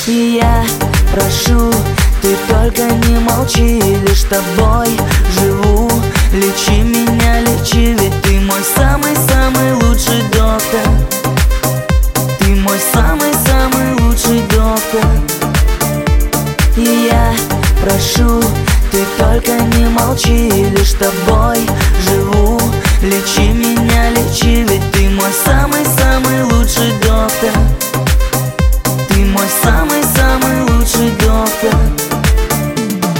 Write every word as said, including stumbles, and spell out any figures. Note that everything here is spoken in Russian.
И я прошу, ты только не молчи, лишь тобой живу. Лечи меня, лечи, ведь ты мой самый-самый лучший доктор. Ты мой самый-самый лучший доктор. И я прошу, ты только не молчи, лишь тобой живу. Лечи меня, лечи, ведь ты